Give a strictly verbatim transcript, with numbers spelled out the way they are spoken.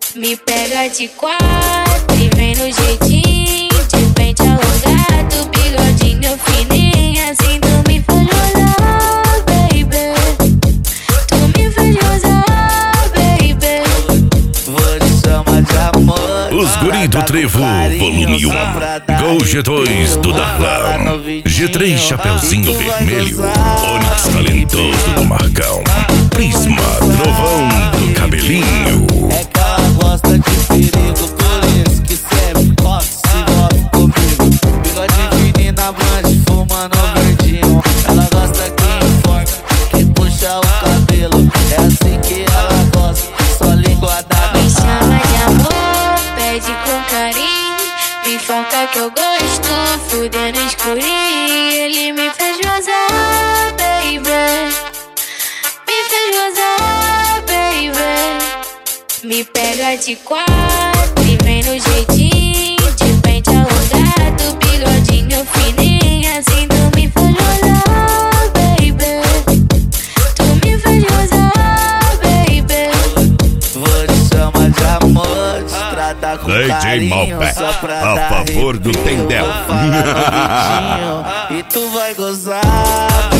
Me pega de quatro e vem no jeitinho, de pente alongado, bigodinho fininho, assim tu me faz gozar, baby. Tu me faz gozar, baby. Vou te chamar de amor. Os guri do Trevo, volume um. Gol G dois do Darlan. G três Chapeuzinho Vermelho. Onix Talentoso do Marcão. Prisma Trovão do Cabelinho. É que ela gosta de perigo, por isso que sempre corre, se envolve comigo. Bigode fininho na blanche, fumando verdinho. Ela gosta que informa, que puxa o cabelo. É assim que ela gosta, só linguada. Me chama de amor, pede com carinho. Me foca que eu gosto, fudendo escurinho. Ele me fez gozar, baby. Me fez gozar, baby. Me pega de quatro e vem no jeitinho, de pente alongado, bigodinho fininho, assim tu me faz gozar, baby. Tu me faz gozar, baby. Vou te chamar de amor, te tratar com D J carinho, Malpé, só pra a dar favor do arrepio. Tendel. Vou falar no vidinho, e tu vai gozar,